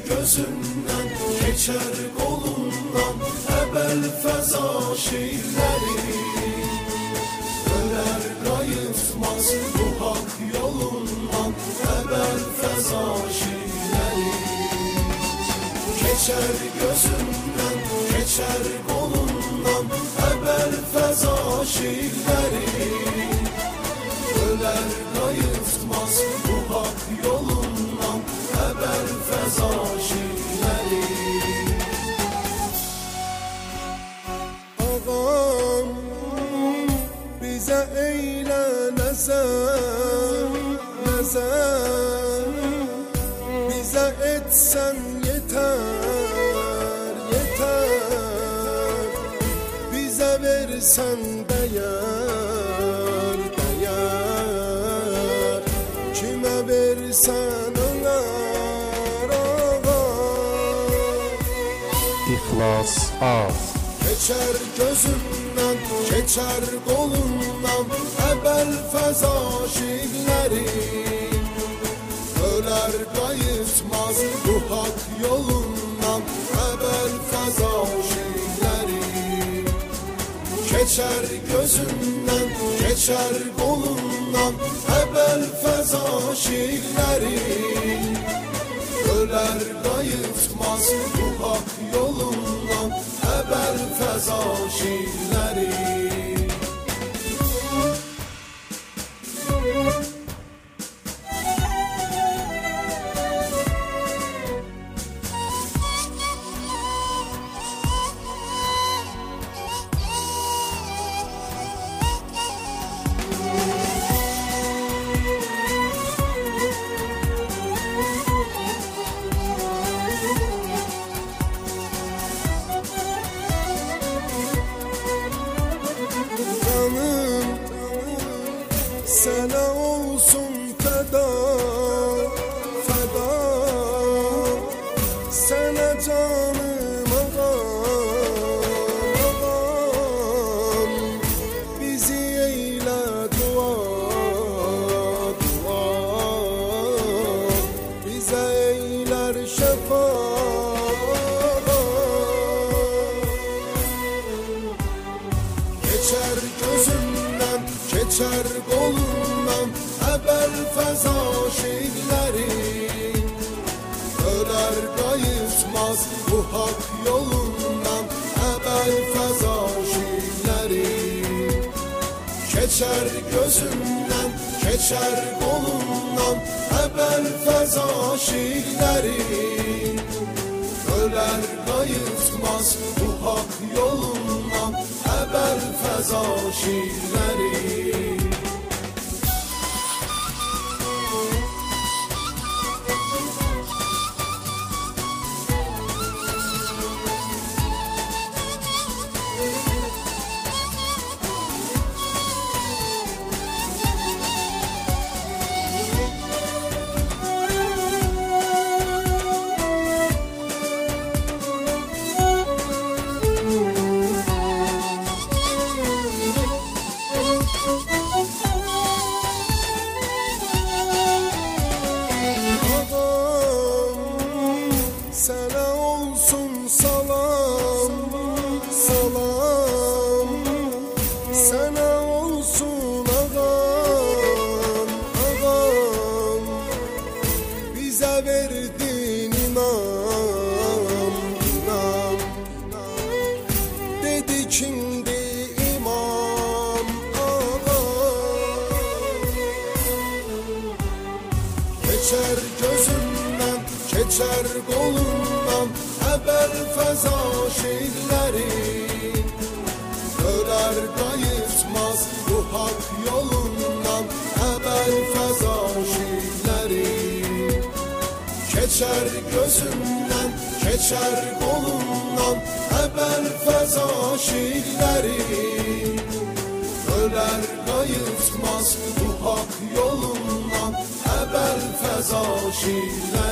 gözümden, geçer kolumdan ebel feza şiirleri. Öler kayıtmaz bu hak yolundan ebel feza şiirleri. Geçer gözümden, geçer kolumdan ebel feza şiirleri. Öler kayıtmaz bu hak yolundan ebel feza şiirleri. Ağam bize eyle nezer, nezer, bize etsen yeter, yeter, bize versen değer, değer, kime versen öner. Ağam İhlas az. Geçer gözümden, geçer kolumdan ebel feza şiirleri. Öler kayıtmaz bu hak yolundan ebel feza şiirleri. Geçer gözümden, geçer kolumdan ebel feza şiirleri. Öler kayıtmaz bu hak yolundan ebel feza şiirleri. Sana olsun feda, feda, sana canım ağam, ağam, bizi eyle dua, dua, bize eyler şefaat. Geçer gözümden, geçer kolumdan ebel feza şiirleri. Öler kayıtmaz bu hak yolundan ebel feza şiirleri. Geçer gözümden, geçer kolumdan ebel feza şiirleri. Öler kayıtmaz bu hak yolundan ebel feza şiirleri. Sana olsun salam, salam, sana olsun ağam, ağam, bize verdin inam, inam, dedi kimdi imam, ağam. Geçer gözümden, geçer kolumdan ebel feza şiirleri. Öler kayıtmaz bu hak yolundan ebel feza şiirleri. Geçer gözümden, geçer kolumdan ebel feza şiirleri. Öler kayıtmaz bu hak yolundan ebel feza şiirleri.